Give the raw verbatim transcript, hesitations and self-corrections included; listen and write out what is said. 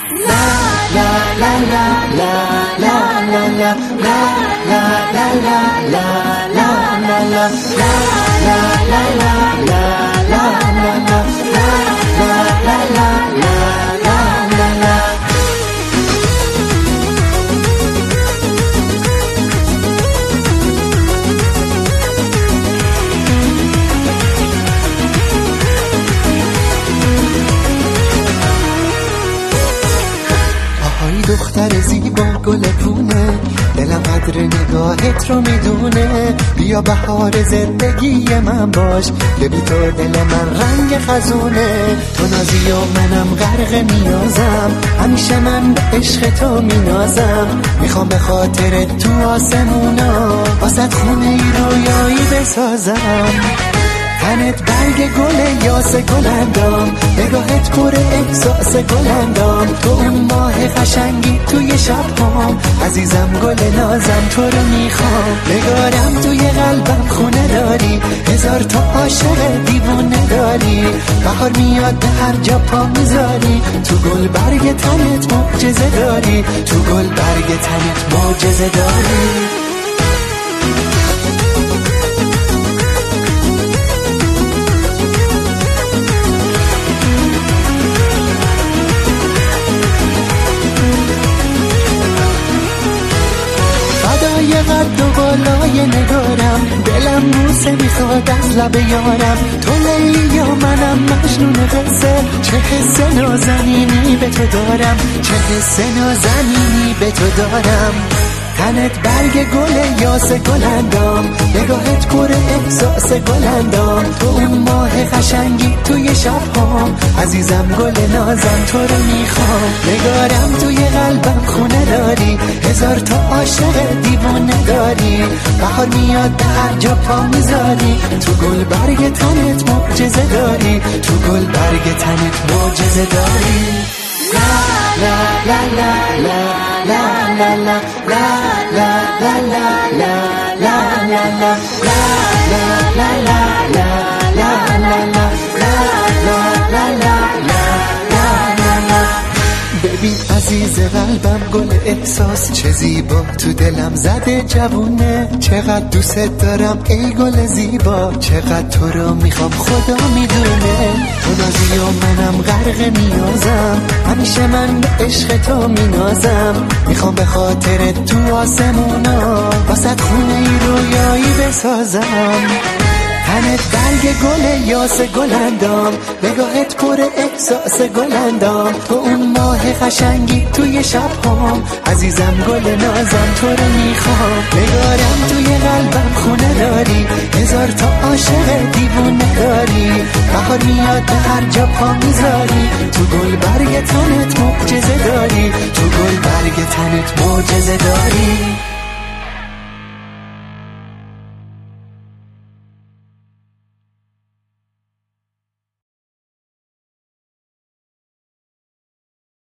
دختر زیبا گل پونه، دلم قدر نگاهت رو میدونه. بیا بهار زندگی من باش، که بی تو دل من رنگ خزونه. تو نازی و منم غرق نیازم، همیشه من به عشق تو مینازم. میخوام به خاطر تو آسمونا واسه خونه ای رویایی بسازم. تنت برگ گل یاس گلندام، نگاهت پر احساس گلندام. تو اون ماه قشنگی توی شب هام، عزیزم گل نازم تو رو میخوام. نگارم توی قلبم خونه داری، هزار تا عاشق دیوونه داری. بهار میاد به هر جا پا میذاری، تو گل برگ تنت معجزه داری. تو گل برگ تنت معجزه داری. یه قد و بالای نگارم، دلم بوسه میخواد از لب یارم. تو لیلی یا منم مجنون قصه، چه حس نازنینی به تو دارم. چه حس نازنینی به تو دارم. تنت برگ گل یاس گلندام، نگاهت پر احساس گلندام. تو اون ماه قشنگی توی شب هام، عزیزم گل نازم تو رو میخوام. نگارم توی قلبم خونه داری، هزار تا عاشق دیوونه داری. بهار میاد به هر جا پا میذاری، تو گل برگ تنت معجزه داری. تو گل برگ تنت معجزه داری. لا لا لا لا لا لا لا لا لا لا لا لا لا لا لا لا لا. ببین عزیز قلبم گل احساس، چه زیبا تو دلم زده جوونه. چقدر دوست دارم ای گل زیبا، چقدر تو رو میخوام خدا میدونه. تو نازی و منم غرق نیازم، همیشه من به عشق تو مینازم. میخوام به خاطر تو آسمونا واسه خونه ای رویایی بسازم. تنت برگ گل یاس گلندام، نگاهت پر احساس گلندام. تو اون ماه قشنگی توی شب هام، عزیزم گل نازم تو رو میخوام. نگارم توی قلبم خونه داری، هزار تا عاشق دیوونه داری. بهار میاد به هر جا پا میذاری، تو گل برگ تنت معجزه داری. تو گل برگ تنت معجزه داری.